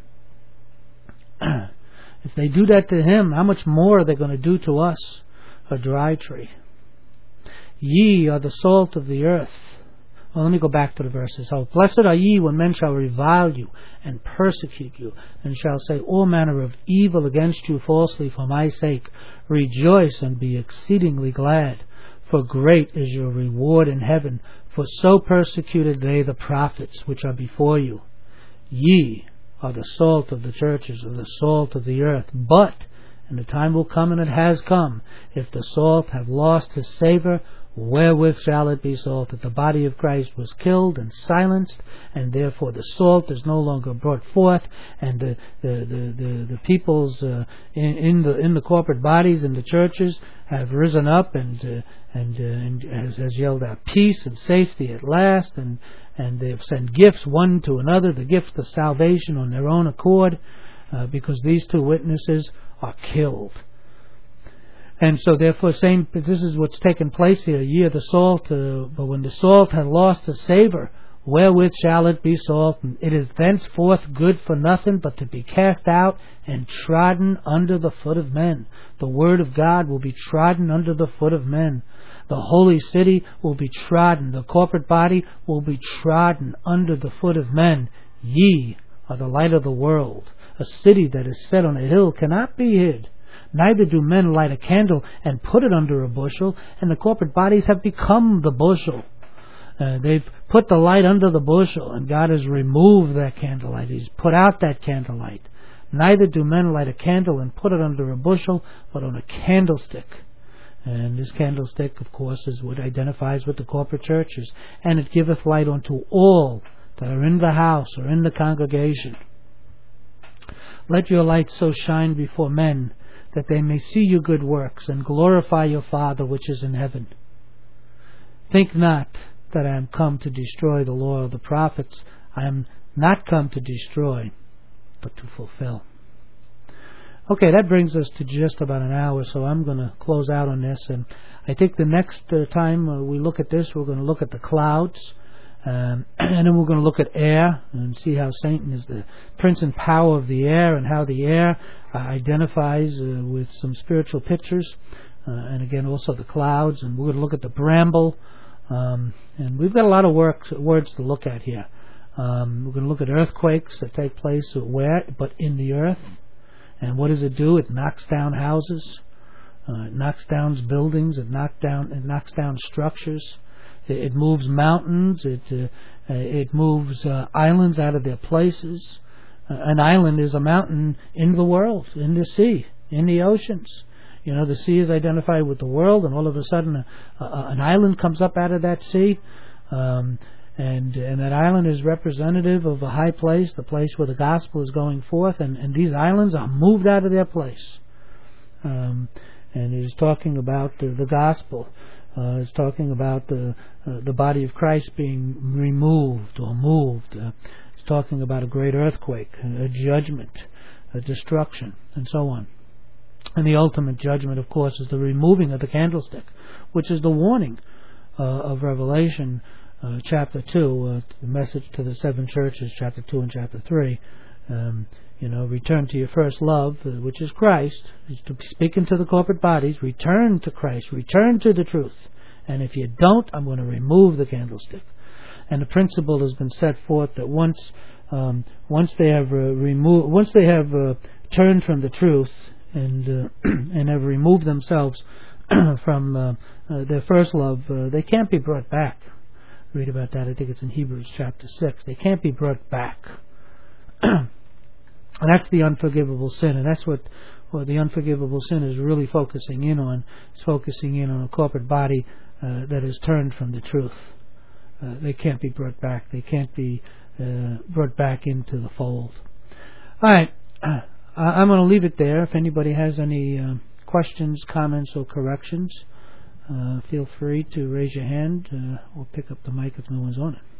A: If they do that to him, how much more are they going to do to us? A dry tree. Ye are the salt of the earth. Well, let me go back to the verses. Oh, blessed are ye when men shall revile you and persecute you, and shall say all manner of evil against you falsely for my sake. Rejoice and be exceedingly glad, for great is your reward in heaven. For so persecuted they the prophets which are before you. Ye are the salt of the churches, or the salt of the earth. But and the time will come, and it has come, if the salt have lost his savour, wherewith shall it be salted? The body of Christ was killed and silenced, and therefore the salt is no longer brought forth, and the the the, the, the peoples uh, in, in the in the corporate bodies in the churches have risen up and uh, and, uh, and has, has yelled out peace and safety at last, and and they've sent gifts one to another, the gift of salvation on their own accord, uh, because these two witnesses are killed. And so therefore saying this is what's taken place here. Ye are the salt, uh, but when the salt hath lost its savour, wherewith shall it be salted? It is thenceforth good for nothing but to be cast out and trodden under the foot of men. The word of God will be trodden under the foot of men. The holy city will be trodden. The corporate body will be trodden under the foot of men. Ye are the light of the world. A city that is set on a hill cannot be hid. Neither do men light a candle and put it under a bushel, and the corporate bodies have become the bushel. Uh, they've put the light under the bushel, and God has removed that candlelight. He's put out that candlelight. Neither do men light a candle and put it under a bushel, but on a candlestick. And this candlestick, of course, is what identifies with the corporate churches. And it giveth light unto all that are in the house or in the congregation. Let your light so shine before men, that they may see your good works, and glorify your Father which is in heaven. Think not that I am come to destroy the law of the prophets. I am not come to destroy, but to fulfill. Okay, that brings us to just about an hour, so I'm going to close out on this. And I think the next uh, time uh, we look at this, we're going to look at the clouds. Um, and then we're going to look at air and see how Satan is the prince and power of the air, and how the air uh, identifies uh, with some spiritual pictures. Uh, and again, also the clouds. And we're going to look at the bramble. Um, and we've got a lot of work, words to look at here. Um, we're going to look at earthquakes that take place where, but in the earth. And what does it do? It knocks down houses. Uh, it knocks down buildings. It knocks down. It knocks down structures. It moves mountains. It uh, it moves uh, islands out of their places. Uh, an island is a mountain in the world, in the sea, in the oceans. You know, the sea is identified with the world, and all of a sudden, a, a, an island comes up out of that sea, um, and and that island is representative of a high place, the place where the gospel is going forth, and, and these islands are moved out of their place. Um, and it is talking about the, the gospel. Uh, it's talking about the uh, the body of Christ being removed or moved. Uh, it's talking about a great earthquake, a judgment, a destruction, and so on. And the ultimate judgment, of course, is the removing of the candlestick, which is the warning uh, of Revelation uh, chapter two, uh, the message to the seven churches, chapter two and chapter three. Um, You know, return to your first love, which is Christ. To speaking to the corporate bodies, return to Christ, return to the truth. And if you don't, I'm going to remove the candlestick. And the principle has been set forth that once, um, once they have uh, removed, once they have uh, turned from the truth and uh, and have removed themselves from uh, uh, their first love, uh, they can't be brought back. Read about that. I think it's in Hebrews chapter six. They can't be brought back. And that's the unforgivable sin, and that's what, what the unforgivable sin is really focusing in on. It's focusing in on a corporate body uh, that is turned from the truth. Uh, they can't be brought back. They can't be uh, brought back into the fold. All right. Uh, I'm going to leave it there. If anybody has any uh, questions, comments, or corrections, uh, feel free to raise your hand. Uh, we'll pick up the mic if no one's on it.